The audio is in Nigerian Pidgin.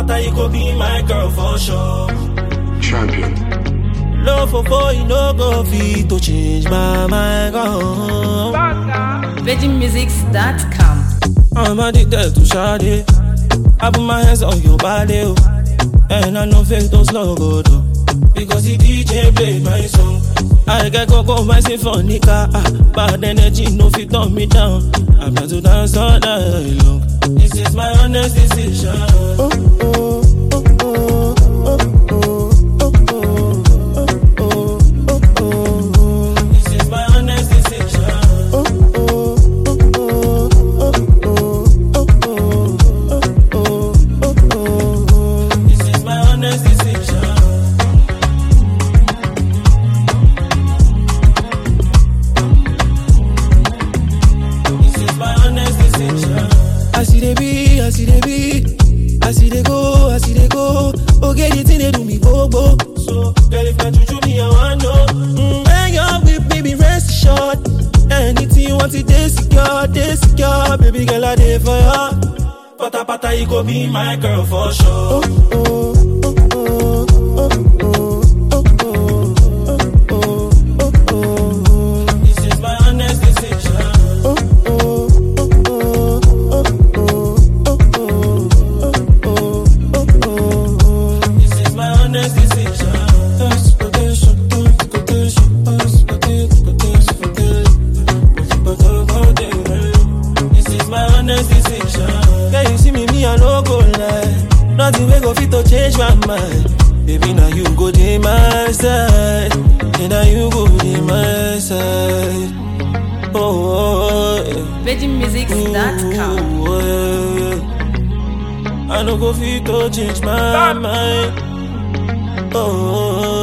pata, you go be my girl for sure. Champion. Love for you no go fit to change my mind. VeggieMusics.com. I'm addicted to Sade. I put my hands on your body, oh. And I know fake those logo though. Because the DJ played my song. I get coco my symphonica. Bad energy no fit turn me down. I'm not to dance all night long. This is my honest decision. This is my honest decision. This is my honest decision. This is my honest decision. I see they be, I see they be, I see they go, I see they go. Okay, the thing they do me bobo. So, girl, if I juju me, I want know. When you're with me, be rest assured. Anything you want, it they secure, baby girl, I dey for ya. Pata pata, you go be my girl for sure. This is my honest decision. This is my honest decision. This is my honest decision. Can you see me, I no go lie. Nothing we go fit to change my mind. Baby, now you go to my side. And now you go to my side. Oh, yeah. VeggieMusics.com. Oh, yeah. I no go fit to change my mind. Oh,